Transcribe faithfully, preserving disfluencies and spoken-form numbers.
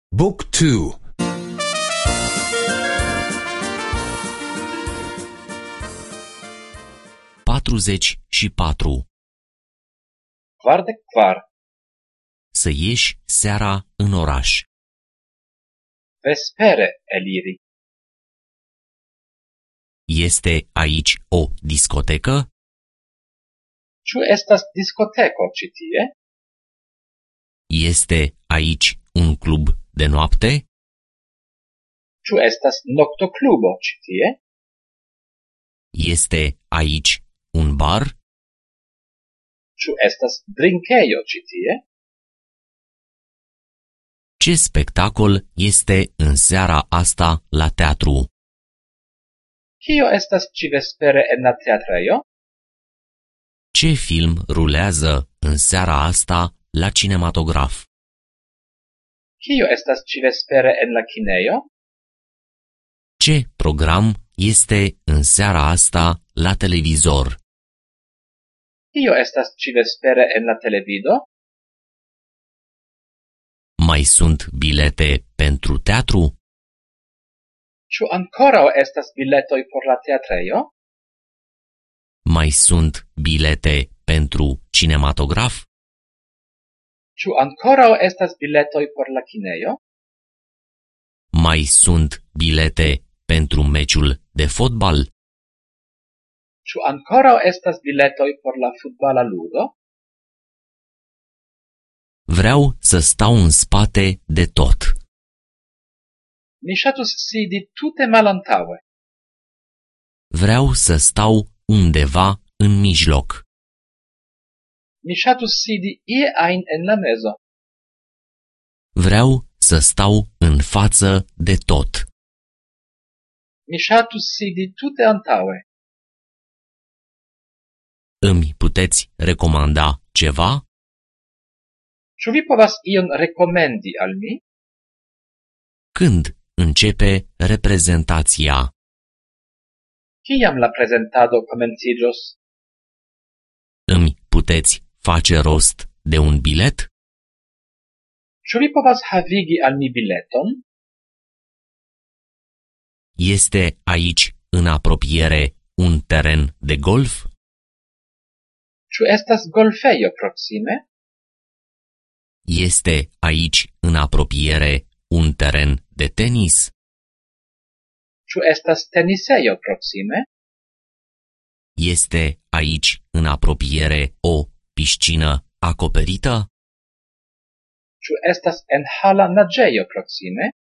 Book two. patruzeci și patru. Kvardek kvar. Să ieși seara în oraș. Vespere eliri. Este aici o discotecă? Ĉu estas diskoteko ĉi tie? Este aici un club de noapte? Ĉu estas noktoklubo ĉi tie? Este aici un bar? Ĉu estas drinkejo ĉi tie? Ce spectacol este în seara asta la teatru? Kio estas ĉi-vespere en la teatrejo? Ce film rulează în seara asta la cinematograf? Kio estas ĉi-vespere en la kinejo? Ce program este în seara asta la televizor? Kio estas ĉi-vespere en la televido? Mai sunt bilete pentru teatru? Ĉu ankoraŭ estas biletoj por la teatrejo? Mai sunt bilete pentru cinematograf? Ĉu ankoraŭ estas biletoj por la kinejo? Mai sunt bilete pentru meciul de fotbal? Ĉu ankoraŭ estas biletoj por la futbala ludo? Vreau să stau în spate de tot. Mi ŝatus sidi tute malantaŭe. Vreau să stau undeva în mijloc. Mi ŝatus sidi ie ajn en la mezo. Vreau să stau în față de tot. Mi ŝatus sidi tute antaŭe. Îmi puteți recomanda ceva? Ĉu vi povas ion rekomendi al mi? Când începe reprezentația? Kiam la prezentado komenciĝos? Îmi puteți face rost de un bilet? Ĉu vi povas havigi al mi bileton? Este aici în apropiere un teren de golf? Ĉu estas golfejo proksime? Este aici în apropiere un teren de tenis? Ĉu estas tenisejo proksime? Este aici în apropiere o piscină acoperită? Ĉu estas enhala naĝejo proksime?